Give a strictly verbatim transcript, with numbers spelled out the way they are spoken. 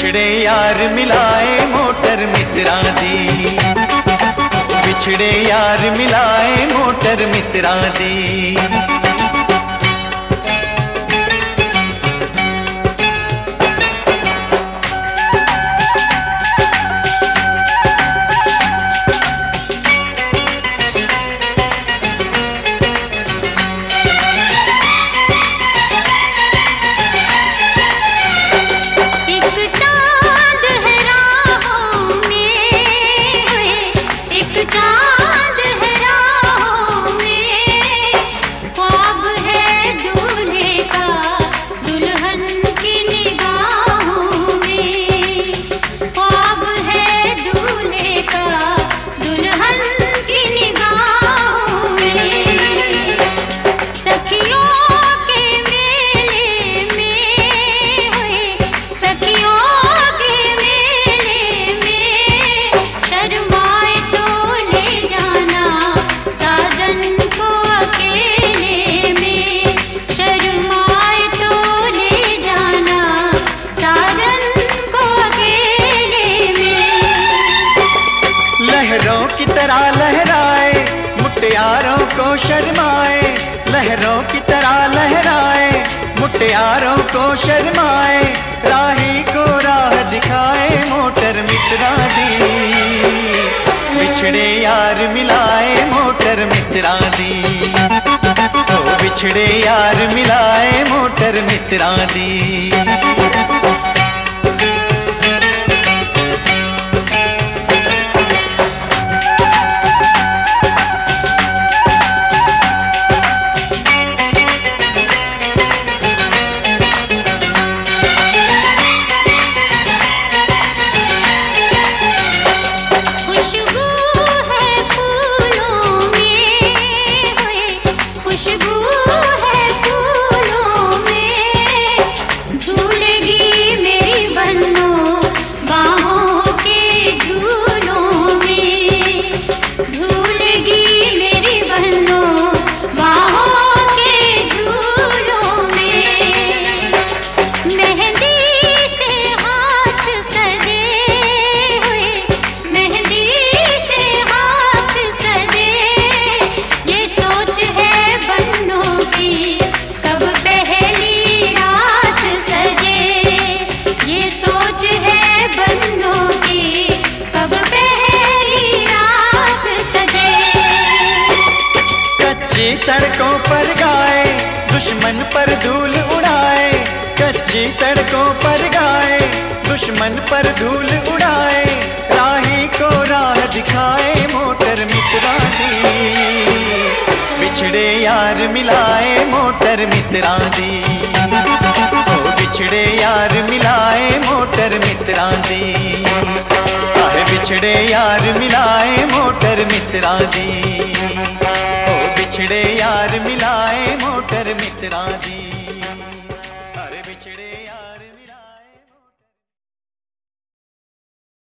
बिछड़े यार मिलाए मोटर मित्रा दी, बिछड़े यार मिलाए मोटर मित्रा दी। लहरों की तरह लहराए मुटियारों को शर्माए, लहरों की तरह लहराए मुटियारों को शर्माए, राही को राह दिखाए मोटर मित्रा दी, बिछड़े यार मिलाए मोटर मित्रा दी, ओ बिछड़े यार मिलाए मोटर मित्रा दी। सड़कों पर गाए दुश्मन पर धूल उड़ाए, कच्ची सड़कों पर गाए दुश्मन पर धूल उड़ाए, राही को राह दिखाए मोटर मित्रा दी, बिछड़े यार मिलाए मोटर मित्रा दी, ओ बिछड़े यार मिलाए मोटर मित्रा दी, आए बिछड़े यार मिलाए मोटर मित्रा दी, बिछड़े यार मिलाए मोटर मित्रा दी, अरे बिछड़े